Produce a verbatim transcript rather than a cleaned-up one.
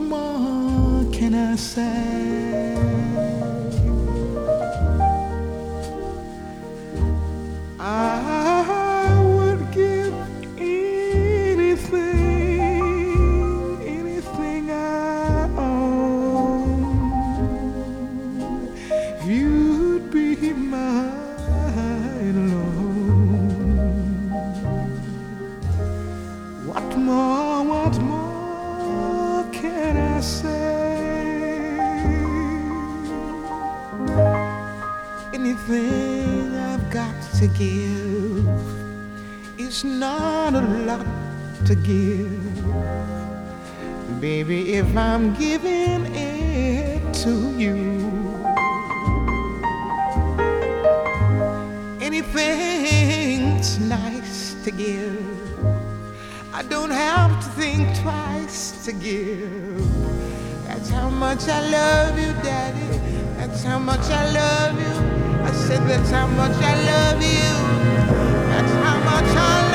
more can I say? I would give anything, anything I own, if you'd be mine alone. What more, what more can I say? Anything I've got to give is not a lot to give. Baby, if I'm giving it to you, anything's nice to give. I don't have to think twice to give. That's how much I love you, Daddy. That's how much I love you. I said that's how much I love you. That's how much I love you.